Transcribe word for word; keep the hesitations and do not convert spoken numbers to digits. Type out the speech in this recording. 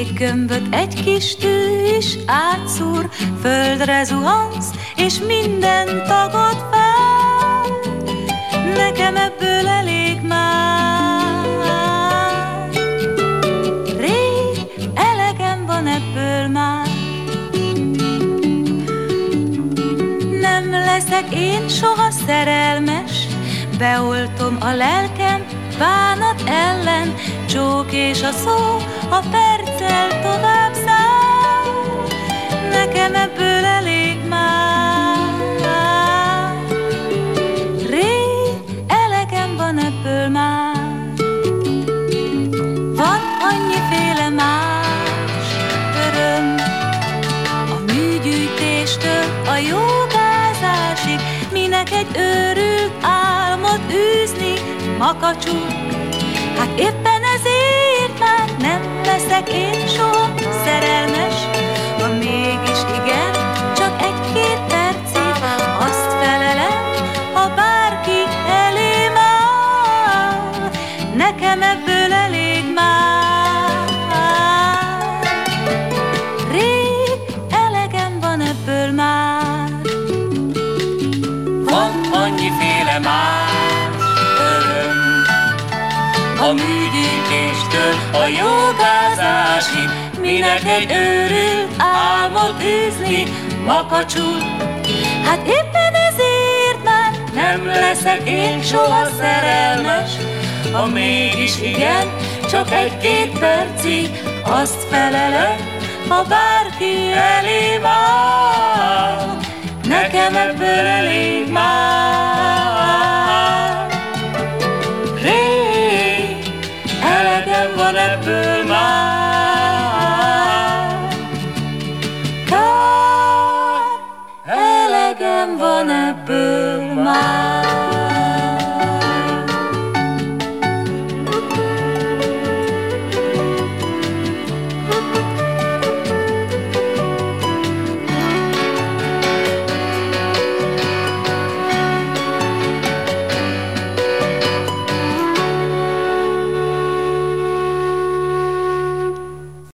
Két gömböt egy kis tű is átszúr, földre zuhansz, és minden tagod fel. Nekem ebből elég már. Rég elegem van ebből már. Nem leszek én soha szerelmes, beoltom a lelkem bánat ellen. Csók és a szó a perccel tovább száll. Nekem ebből elég már. Rég elegem van ebből már. Van annyiféle más öröm, a műgyűjtéstől a jogázásig. Minek egy őrült álmot űzni makacsul? Hát éppen ezért már nem leszek én soha szerelmes. Ha mégis igen, csak egy-két percig, azt felelem, ha bárki elém áll. Nekem ebből elég már. Rég elegem van ebből már. Van annyiféle más öröm, a műgyűjtéstől a jogázásig. Minek egy őrült álmot űzni makacsul? Hát éppen ezért már Nem leszek én soha szerelmes. Ha mégis igen, csak egy-két percig, azt felelem, ha bárki elém áll. Nekem ebből elég már. Rég elegem van ebből már. kár, elegem van ebből már.